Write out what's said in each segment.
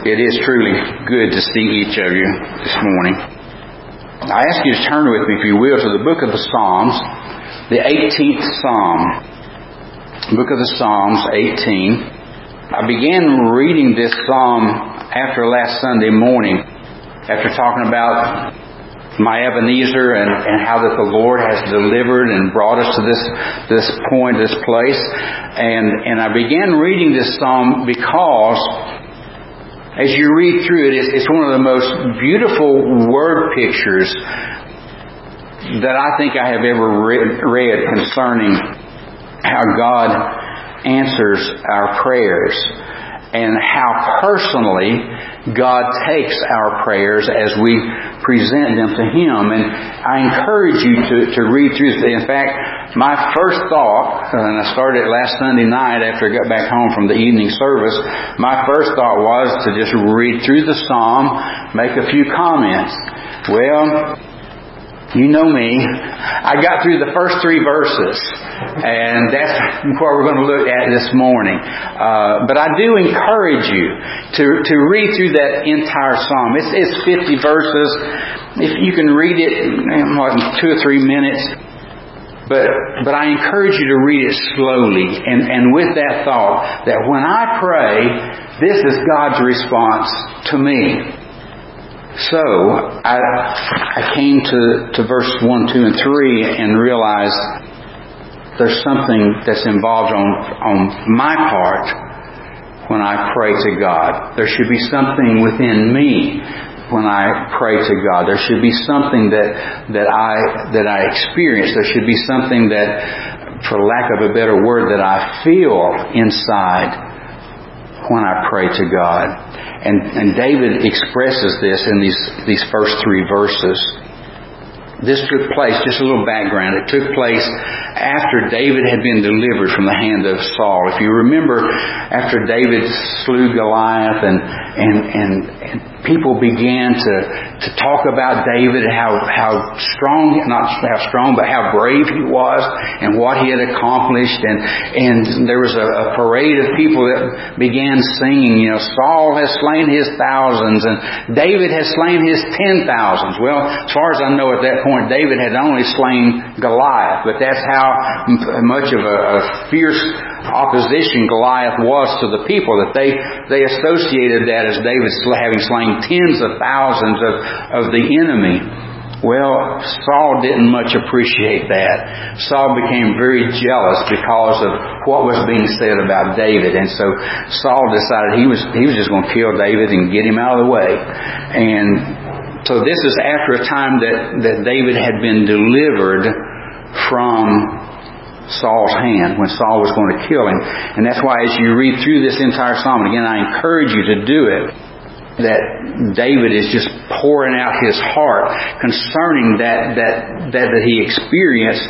It is truly good to see each of you this morning. I ask you to turn with me, if you will, to the book of the Psalms, the 18th Psalm. Book of the Psalms, 18. I began reading this Psalm after last Sunday morning, after talking about my Ebenezer and how that the Lord has delivered and brought us to this point, this place. And I began reading this Psalm because as you read through it, it's one of the most beautiful word pictures that I think I have ever read concerning how God answers our prayers and how personally God takes our prayers as we present them to Him. And I encourage you to read through this. In fact, my first thought, and I started it last Sunday night after I got back home from the evening service, my first thought was to just read through the Psalm, make a few comments. Well, you know me. I got through the first 3 verses, and that's what we're going to look at this morning. But I do encourage you to read through that entire Psalm. It's 50 verses. If you can read it in 2 or 3 minutes. But I encourage you to read it slowly and with that thought that when I pray, this is God's response to me. So, I came to verse 1, 2, and 3 and realized there's something that's involved on my part when I pray to God. There should be something within me when I pray to God. There should be something that I experience. There should be something that, for lack of a better word, that I feel inside when I pray to God. And David expresses this in these first 3 verses. This took place, just a little background, it took place after David had been delivered from the hand of Saul. If you remember, after David slew Goliath and people began to talk about David and how strong, not how strong, but how brave he was and what he had accomplished. And there was a parade of people that began singing, Saul has slain his thousands and David has slain his 10,000s. Well, as far as I know at that point, David had only slain Goliath, but that's how much of a fierce opposition Goliath was to the people that they associated that as David having slain tens of thousands of the enemy. Well, Saul didn't much appreciate that. Saul became very jealous because of what was being said about David, and so Saul decided he was just going to kill David and get him out of the way. And so this is after a time that David had been delivered from Saul's hand when Saul was going to kill him. And that's why as you read through this entire psalm, again I encourage you to do it, that David is just pouring out his heart concerning that he experienced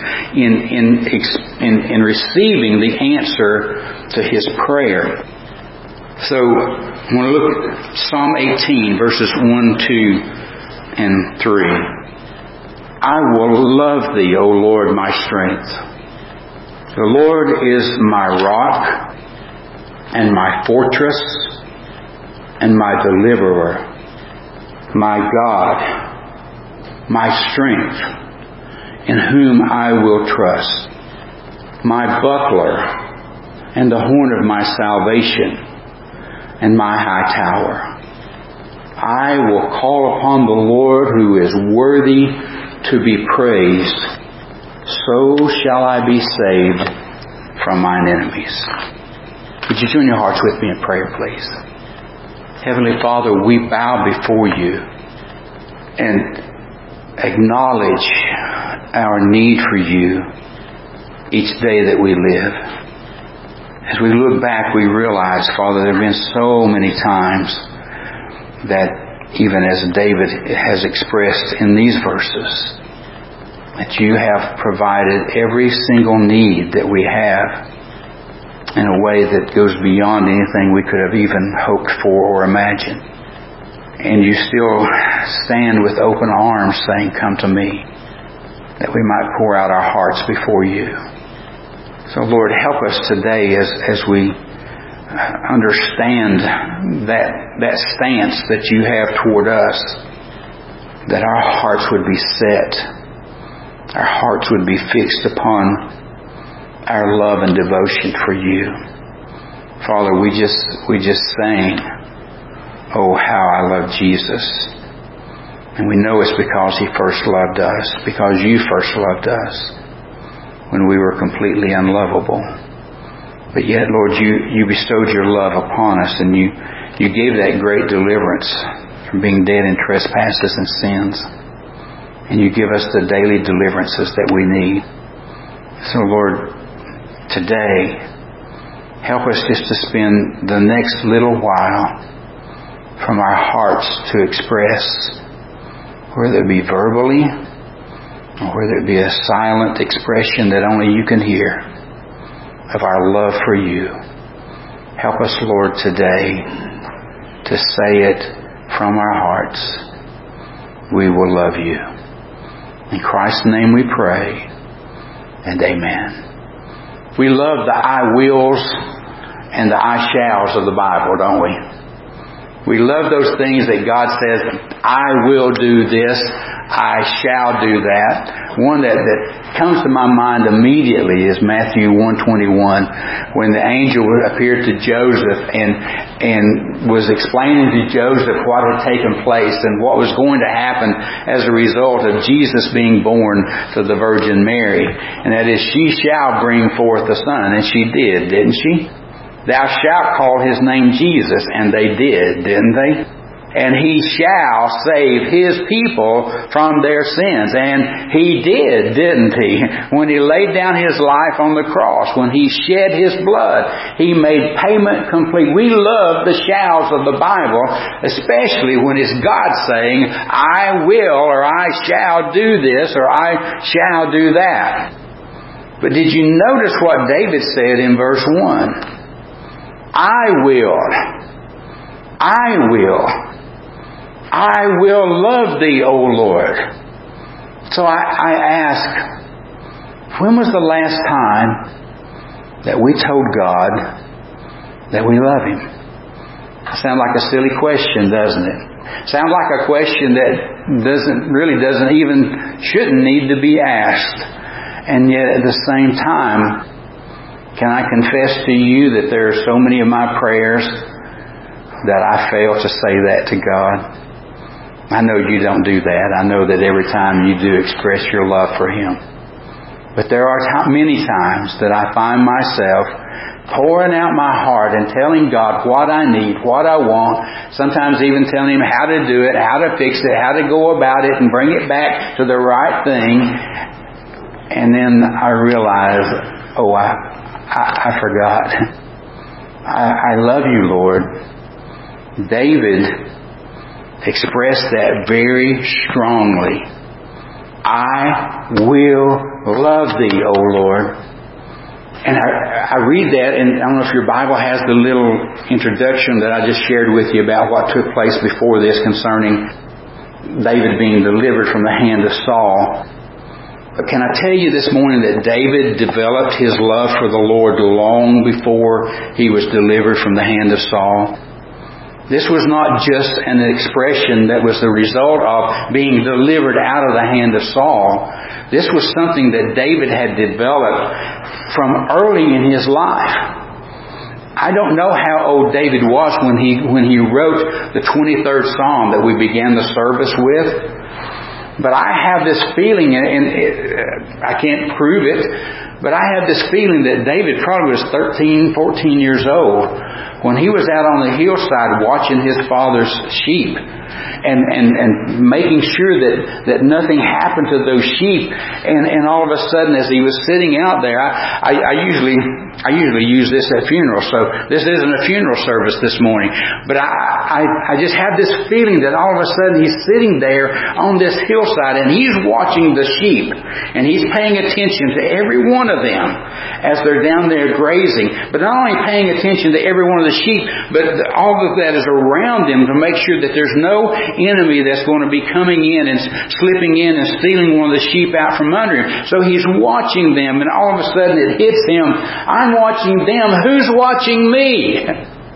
in receiving the answer to his prayer. So I want to look at Psalm 18 verses 1, 2 and 3. I will love Thee, O Lord, my strength. The Lord is my rock and my fortress and my deliverer, my God, my strength, in whom I will trust, my buckler and the horn of my salvation and my high tower. I will call upon the Lord who is worthy to be praised. So shall I be saved from mine enemies. Would you join your hearts with me in prayer, please? Heavenly Father, we bow before You and acknowledge our need for You each day that we live. As we look back, we realize, Father, there have been so many times that even as David has expressed in these verses, that You have provided every single need that we have in a way that goes beyond anything we could have even hoped for or imagined. And You still stand with open arms saying, come to me, that we might pour out our hearts before You. So Lord, help us today as we understand that stance that you have toward us, that our hearts would be set, our hearts would be fixed upon our love and devotion for you. Father, we just sang, "Oh, how I love Jesus." And we know it's because He first loved us, because you first loved us when we were completely unlovable. But yet, Lord, you bestowed your love upon us, and you gave that great deliverance from being dead in trespasses and sins. And you give us the daily deliverances that we need. So, Lord, today, help us just to spend the next little while from our hearts to express, whether it be verbally or whether it be a silent expression that only you can hear, of our love for you. Help us, Lord, today to say it from our hearts. We will love you. In Christ's name we pray, and amen. We love the I wills and the I shalls of the Bible, don't we? We love those things that God says, I will do this, I shall do that. One that comes to my mind immediately is Matthew 1:21, when the angel appeared to Joseph and was explaining to Joseph what had taken place and what was going to happen as a result of Jesus being born to the Virgin Mary. And that is, she shall bring forth a son. And she did, didn't she? Thou shalt call his name Jesus. And they did, didn't they? And he shall save his people from their sins. And he did, didn't he? When he laid down his life on the cross, when he shed his blood, he made payment complete. We love the shalls of the Bible, especially when it's God saying, I will, or I shall do this, or I shall do that. But did you notice what David said in verse 1? I will love thee, O Lord. So I ask, when was the last time that we told God that we love Him? Sounds like a silly question, doesn't it? Sounds like a question that shouldn't need to be asked. And yet at the same time, can I confess to you that there are so many of my prayers that I fail to say that to God? I know you don't do that. I know that every time you do express your love for Him. But there are many times that I find myself pouring out my heart and telling God what I need, what I want, sometimes even telling Him how to do it, how to fix it, how to go about it and bring it back to the right thing. And then I realize, I forgot. I love you, Lord. David expressed that very strongly. I will love thee, O Lord. And I read that, and I don't know if your Bible has the little introduction that I just shared with you about what took place before this concerning David being delivered from the hand of Saul. But can I tell you this morning that David developed his love for the Lord long before he was delivered from the hand of Saul? This was not just an expression that was the result of being delivered out of the hand of Saul. This was something that David had developed from early in his life. I don't know how old David was when he wrote the 23rd Psalm that we began the service with. But I have this feeling, and I can't prove it, but I have this feeling that David probably was 13, 14 years old when he was out on the hillside watching his father's sheep and making sure that nothing happened to those sheep. And all of a sudden, as he was sitting out there, I usually use this at funerals, so this isn't a funeral service this morning. But I just have this feeling that all of a sudden he's sitting there on this hillside and he's watching the sheep and he's paying attention to every one of them as they're down there grazing. But not only paying attention to every one of the sheep, but all of that is around him to make sure that there's no enemy that's going to be coming in and slipping in and stealing one of the sheep out from under him. So he's watching them, and all of a sudden it hits him. I'm watching them. Who's watching me?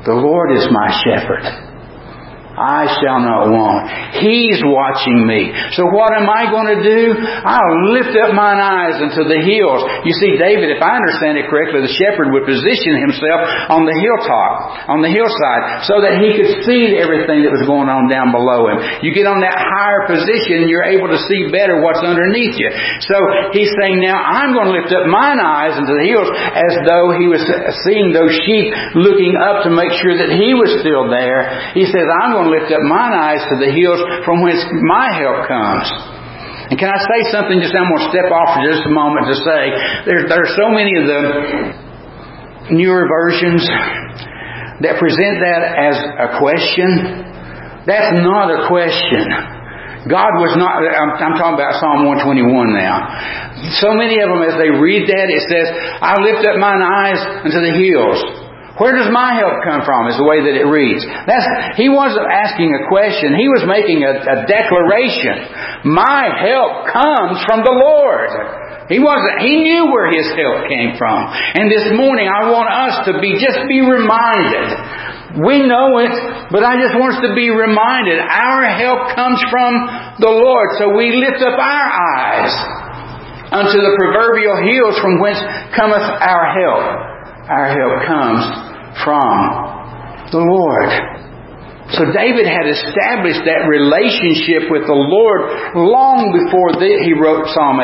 The Lord is my shepherd. I shall not want. He's watching me. So what am I going to do? I'll lift up mine eyes unto the hills. You see, David, if I understand it correctly, the shepherd would position himself on the hilltop, on the hillside, so that he could see everything that was going on down below him. You get on that higher position, you're able to see better what's underneath you. So he's saying, now I'm going to lift up mine eyes into the hills, as though he was seeing those sheep looking up to make sure that he was still there. He says, I'm going to lift up mine eyes to the hills from whence my help comes. And can I say something? Just I'm going to step off for just a moment to say there are so many of the newer versions that present that as a question. That's not a question. God was not, I'm talking about Psalm 121 now. So many of them, as they read that, it says, I lift up mine eyes unto the hills. Where does my help come from, is the way that it reads. He wasn't asking a question. He was making a declaration. My help comes from the Lord. He knew where his help came from. And this morning I want us to be reminded. We know it, but I just want us to be reminded. Our help comes from the Lord. So we lift up our eyes unto the proverbial hills from whence cometh our help. Our help comes from the Lord. So David had established that relationship with the Lord long before he wrote Psalm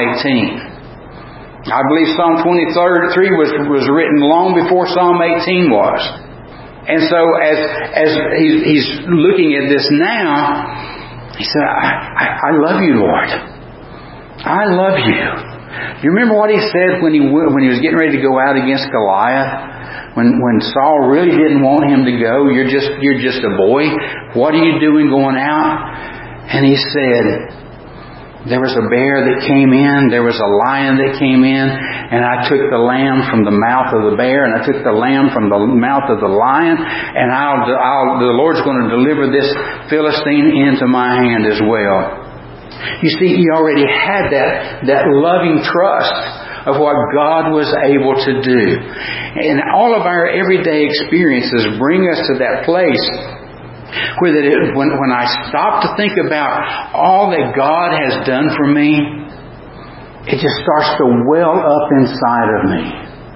18. I believe Psalm 23 was written long before Psalm 18 was. And so as he's looking at this now, he said, I love you, Lord. I love you. You remember what he said when he was getting ready to go out against Goliath? When Saul really didn't want him to go, you're just a boy. What are you doing going out? And he said, there was a bear that came in, there was a lion that came in, and I took the lamb from the mouth of the bear, and I took the lamb from the mouth of the lion, and the Lord's going to deliver this Philistine into my hand as well. You see, he already had that loving trust of what God was able to do. And all of our everyday experiences bring us to that place where when I stop to think about all that God has done for me, it just starts to well up inside of me.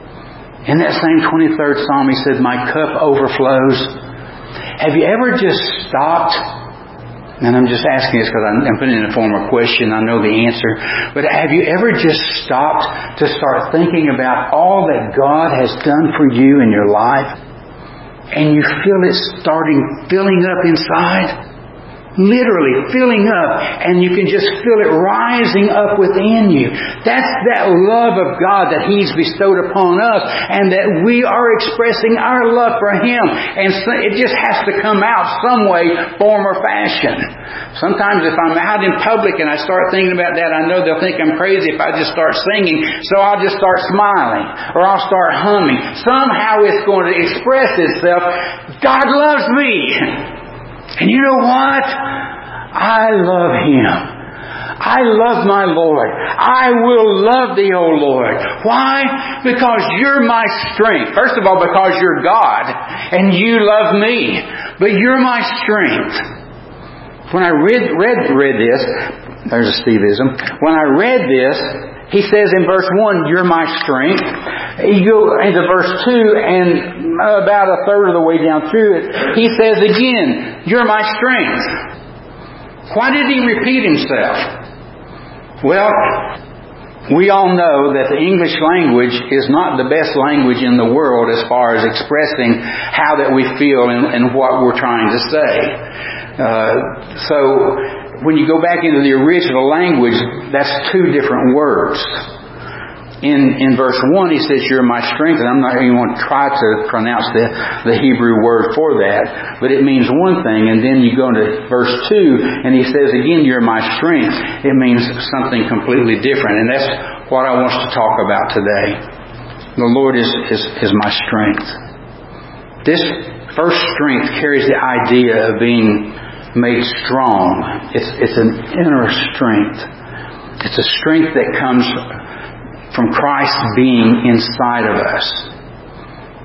In that same 23rd Psalm, he said, my cup overflows. Have you ever just stopped? And I'm just asking this because I'm putting it in a form of question. I know the answer. But have you ever just stopped to start thinking about all that God has done for you in your life? And you feel it filling up inside? Literally filling up, and you can just feel it rising up within you. That's that love of God that He's bestowed upon us, and that we are expressing our love for Him. And it just has to come out some way, form, or fashion. Sometimes if I'm out in public and I start thinking about that, I know they'll think I'm crazy if I just start singing, so I'll just start smiling, or I'll start humming. Somehow it's going to express itself. God loves me. And you know what? I love Him. I love my Lord. I will love Thee, O Lord. Why? Because You're my strength. First of all, because You're God and You love me. But You're my strength. When I read this, there's a Steveism. When I read this, he says in verse 1, You're my strength. You go into verse 2, and about a third of the way down through it, he says again, You're my strength. Why did he repeat himself? Well, we all know that the English language is not the best language in the world as far as expressing how that we feel and what we're trying to say. So when you go back into the original language, that's two different words. In verse 1, he says, You're my strength. And I'm not even going to try to pronounce the Hebrew word for that. But it means one thing. And then you go into verse 2, and he says again, You're my strength. It means something completely different. And that's what I want to talk about today. The Lord is my strength. This first strength carries the idea of being made strong. It's an inner strength. It's a strength that comes from Christ being inside of us.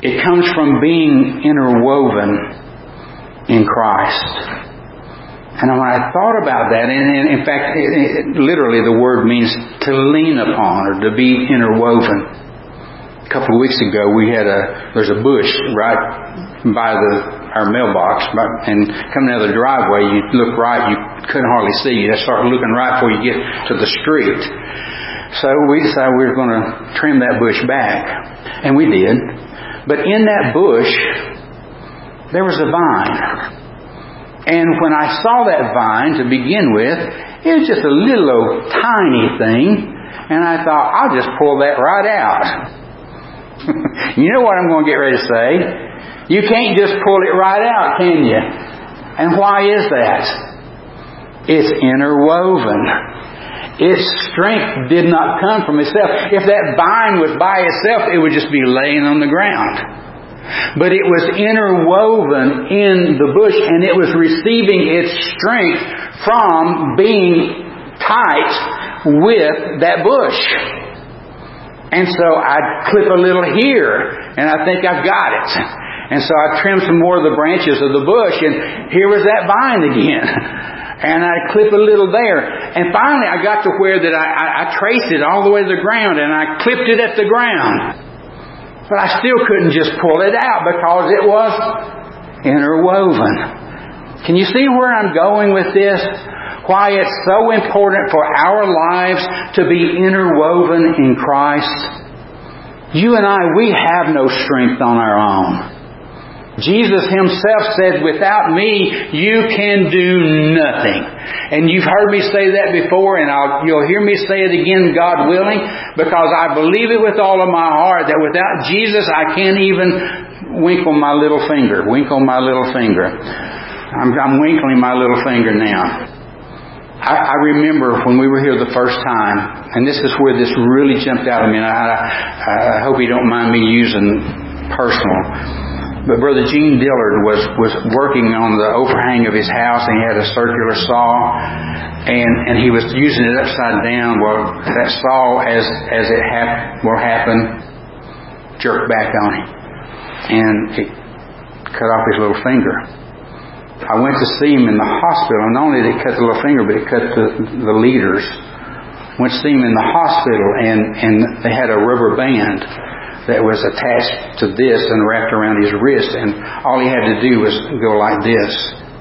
It comes from being interwoven in Christ. And when I thought about that, and in fact, literally the word means to lean upon or to be interwoven. A couple of weeks ago, there's a bush right by our mailbox, and coming out of the driveway, you look right, you couldn't hardly see. You just start looking right before you get to the street. So we decided we were going to trim that bush back, and we did. But in that bush, there was a vine. And when I saw that vine to begin with, it was just a little old tiny thing, and I thought, I'll just pull that right out. You know what I'm going to get ready to say? You can't just pull it right out, can you? And why is that? It's interwoven. Its strength did not come from itself. If that vine was by itself, it would just be laying on the ground. But it was interwoven in the bush, and it was receiving its strength from being tight with that bush. And so I'd clip a little here, and I think I've got it. And so I trimmed some more of the branches of the bush, and here was that vine again. And I'd clip a little there. And finally I got to where that I traced it all the way to the ground, and I clipped it at the ground. But I still couldn't just pull it out because it was interwoven. Can you see where I'm going with this? Why it's so important for our lives to be interwoven in Christ. You and I, we have no strength on our own. Jesus Himself said, without me, you can do nothing. And you've heard me say that before, and you'll hear me say it again, God willing, because I believe it with all of my heart that without Jesus, I can't even winkle my little finger. I'm winkling my little finger now. I remember when we were here the first time, and this is where this really jumped out at me, and I hope you don't mind me using personal. But Brother Gene Dillard was working on the overhang of his house, and he had a circular saw, and he was using it upside down. Well, that saw, as it will happen, jerked back on him, and it cut off his little finger. I went to see him in the hospital, and not only did it cut the little finger, but it cut the leaders. Went to see him in the hospital, and they had a rubber band that was attached to this and wrapped around his wrist, and all he had to do was go like this.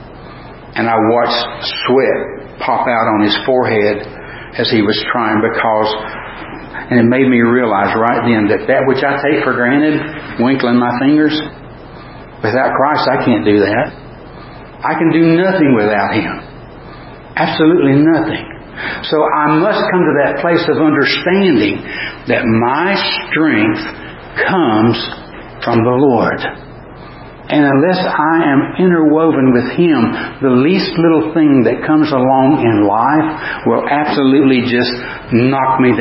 And I watched sweat pop out on his forehead as he was trying, and it made me realize right then that which I take for granted, winkling my fingers, without Christ I can't do that. I can do nothing without Him. Absolutely nothing. So I must come to that place of understanding that my strength comes from the Lord. And unless I am interwoven with Him, the least little thing that comes along in life will absolutely just knock me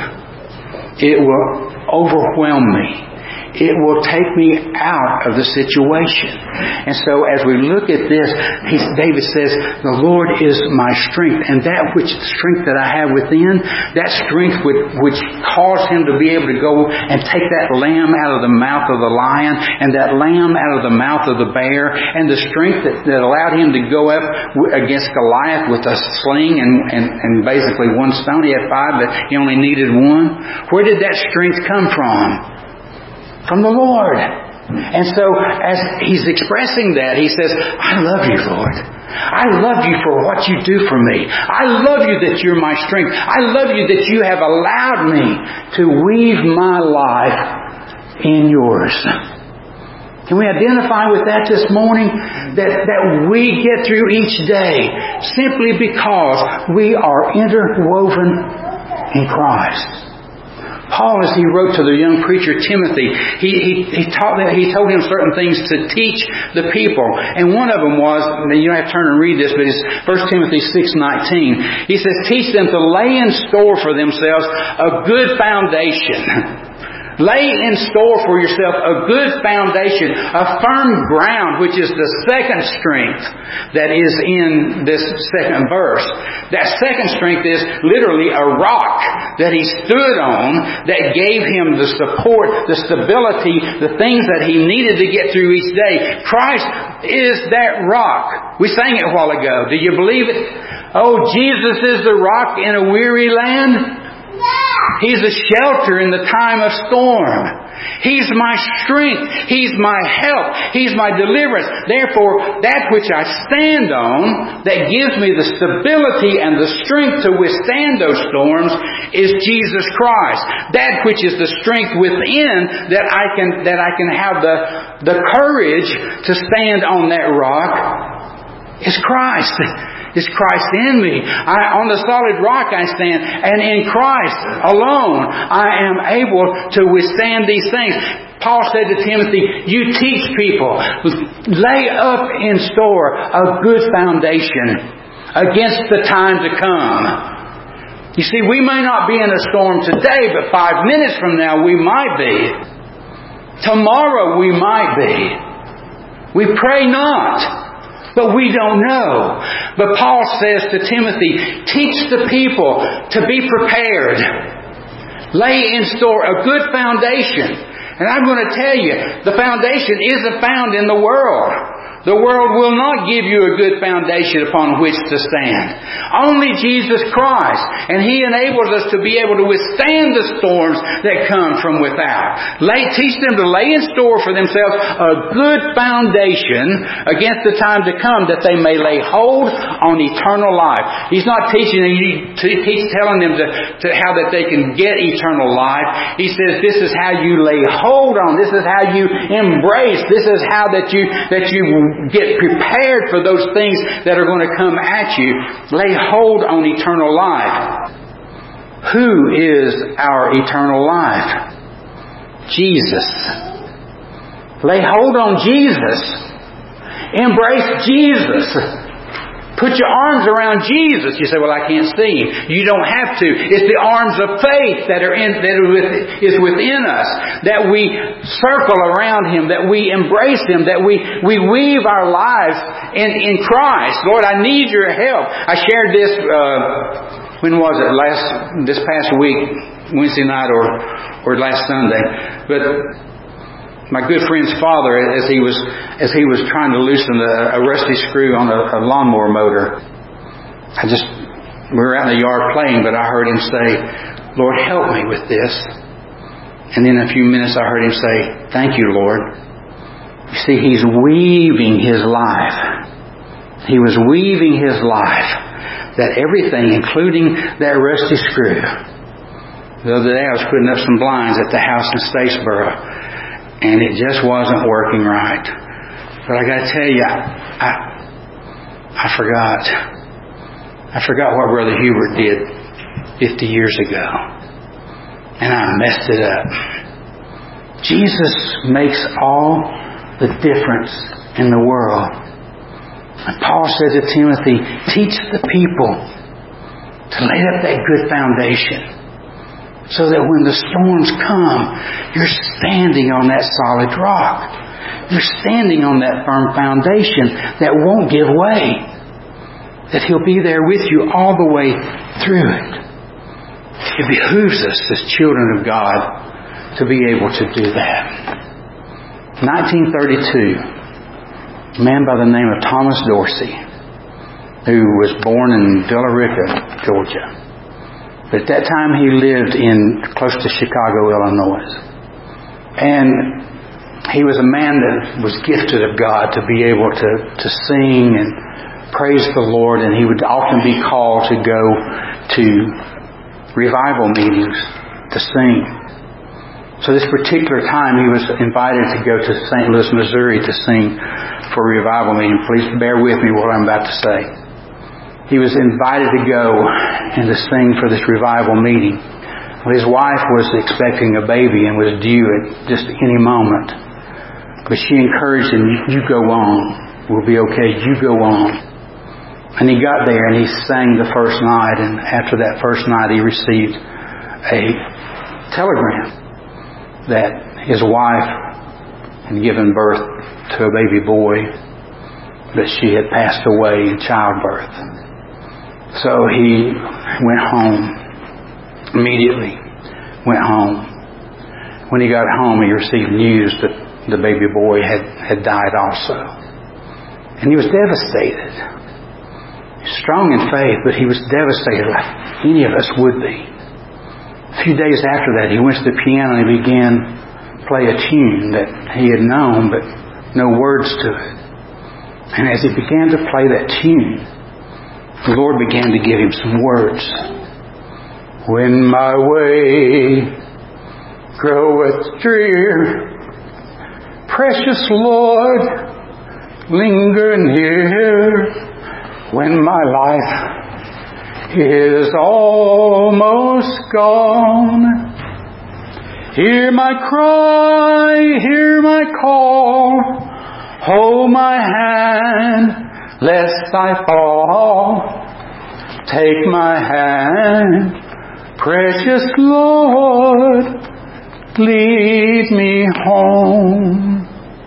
down. It will overwhelm me. It will take me out of the situation. And so as we look at this, David says, the Lord is my strength. And that strength that I have within, that strength which caused Him to be able to go and take that lamb out of the mouth of the lion, and that lamb out of the mouth of the bear, and the strength that allowed Him to go up against Goliath with a sling and basically one stone. He had 5, but he only needed 1. Where did that strength come from? From the Lord. And so as He's expressing that, He says, I love you, Lord. I love you for what you do for me. I love you that you're my strength. I love you that you have allowed me to weave my life in yours. Can we identify with that this morning? That we get through each day simply because we are interwoven in Christ. Paul, as he wrote to the young preacher Timothy, he told him certain things to teach the people. And one of them was, you don't have to turn and read this, but it's 1 Timothy 6:19. He says, teach them to lay in store for themselves a good foundation. Lay in store for yourself a good foundation, a firm ground, which is the second strength that is in this second verse. That second strength is literally a rock that he stood on that gave him the support, the stability, the things that he needed to get through each day. Christ is that rock. We sang it a while ago. Do you believe it? Oh, Jesus is the rock in a weary land. He's a shelter in the time of storm. He's my strength. He's my help. He's my deliverance. Therefore, that which I stand on that gives me the stability and the strength to withstand those storms is Jesus Christ. That which is the strength within that I can have the courage to stand on that rock is Christ. Is Christ in me. On the solid rock I stand, and in Christ alone I am able to withstand these things. Paul said to Timothy, you teach people, lay up in store a good foundation against the time to come. You see, we may not be in a storm today, but 5 minutes from now we might be. Tomorrow we might be. We pray not. But we don't know. But Paul says to Timothy, teach the people to be prepared. Lay in store a good foundation. And I'm going to tell you, the foundation isn't found in the world. The world will not give you a good foundation upon which to stand. Only Jesus Christ. And He enables us to be able to withstand the storms that come from without. Teach them to lay in store for themselves a good foundation against the time to come, that they may lay hold on eternal life. He's not teaching them, He's telling them to how that they can get eternal life. He says this is how you lay hold on. This is how you embrace. This is how that you get prepared for those things that are going to come at you. Lay hold on eternal life. Who is our eternal life? Jesus. Lay hold on Jesus. Embrace Jesus. Put your arms around Jesus. You say, well, I can't see Him. You don't have to. It's the arms of faith that is within us. That we circle around Him. That we embrace Him. That we weave our lives in Christ. Lord, I need your help. I shared this, when was it? This past week, Wednesday night or last Sunday. But my good friend's father, as he was trying to loosen a rusty screw on a lawnmower motor, we were out in the yard playing, but I heard him say, Lord, help me with this. And in a few minutes I heard him say, thank you, Lord. You see, he's weaving his life. He was weaving his life. That everything, including that rusty screw. The other day I was putting up some blinds at the house in Statesboro, and it just wasn't working right. But I got to tell you, I forgot. I forgot what Brother Hubert did 50 years ago. And I messed it up. Jesus makes all the difference in the world. And Paul said to Timothy, teach the people to lay up that good foundation, so that when the storms come, you're standing on that solid rock. You're standing on that firm foundation that won't give way. That He'll be there with you all the way through it. It behooves us as children of God to be able to do that. 1932, a man by the name of Thomas Dorsey, who was born in Villa Rica, Georgia. But at that time he lived close to Chicago, Illinois. And he was a man that was gifted of God to be able to sing and praise the Lord. And he would often be called to go to revival meetings to sing. So this particular time he was invited to go to St. Louis, Missouri to sing for a revival meeting. Please bear with me what I'm about to say. He was invited to go and to sing for this revival meeting. Well, his wife was expecting a baby and was due at just any moment. But she encouraged him, you go on. We'll be okay. You go on. And he got there and he sang the first night. And after that first night he received a telegram. that his wife had given birth to a baby boy, but she had passed away in childbirth. So he went home, immediately went home. When he got home, he received news that the baby boy had died also. And he was devastated. Strong in faith, but he was devastated like any of us would be. A few days after that, he went to the piano and he began to play a tune that he had known, but no words to it. And as he began to play that tune, the Lord began to give him some words. When my way groweth drear, precious Lord, linger near. When my life is almost gone, hear my cry, hear my call, hold my hand lest I fall. Take my hand, precious Lord, lead me home.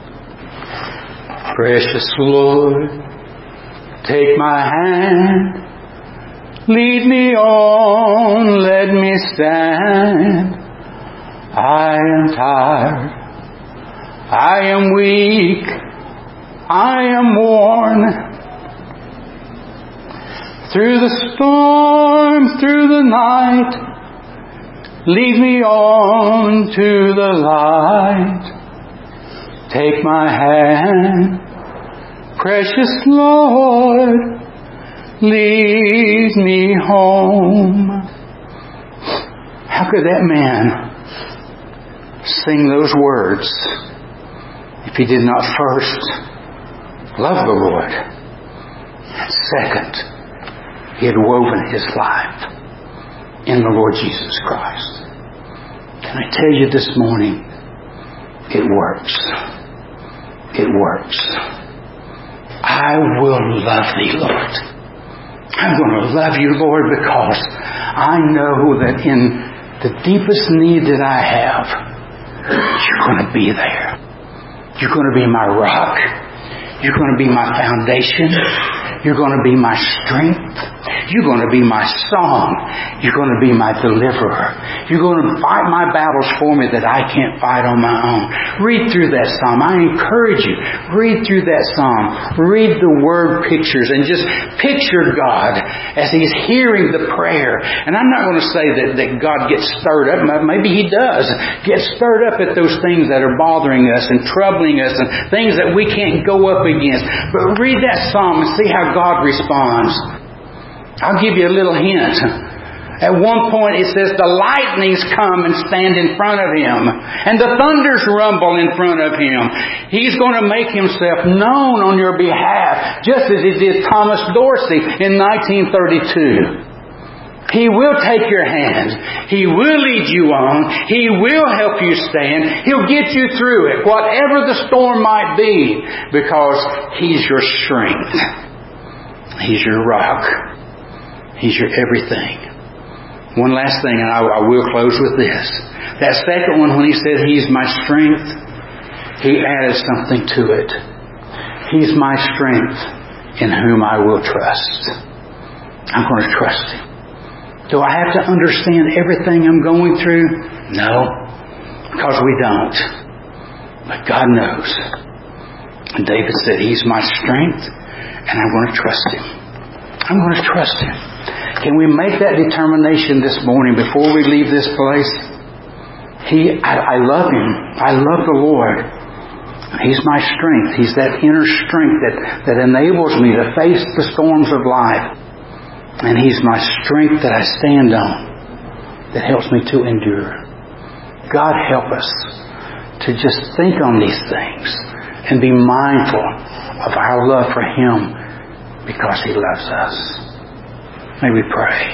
Precious Lord, take my hand, lead me on, let me stand. I am tired, I am weak, I am worn. Through the storm, through the night, lead me on to the light. Take my hand, precious Lord, lead me home. How could that man sing those words if he did not first love the Lord? And second, he had woven his life in the Lord Jesus Christ. Can I tell you this morning, it works. It works. I will love thee, Lord. I'm going to love you, Lord, because I know that in the deepest need that I have, you're going to be there. You're going to be my rock. You're going to be my foundation. You're going to be my strength. You're going to be my song. You're going to be my deliverer. You're going to fight my battles for me that I can't fight on my own. Read through that psalm. I encourage you, read through that psalm. Read the word pictures and just picture God as He's hearing the prayer. And I'm not going to say that God gets stirred up. Maybe He does get stirred up at those things that are bothering us and troubling us and things that we can't go up against. But read that psalm and see how God responds. I'll give you a little hint. At one point it says the lightnings come and stand in front of Him. And the thunders rumble in front of Him. He's going to make Himself known on your behalf, just as He did Thomas Dorsey in 1932. He will take your hand. He will lead you on. He will help you stand. He'll get you through it, whatever the storm might be, because He's your strength. He's your rock. He's your everything. One last thing, and I will close with this. That second one, when He said He's my strength, He added something to it. He's my strength in whom I will trust. I'm going to trust Him. Do I have to understand everything I'm going through? No, because we don't. But God knows. And David said, He's my strength, and I'm going to trust Him. I'm going to trust Him. Can we make that determination this morning before we leave this place? I love Him. I love the Lord. He's my strength. He's that inner strength that enables me to face the storms of life. And He's my strength that I stand on, that helps me to endure. God help us to just think on these things and be mindful of our love for Him because He loves us. May we pray.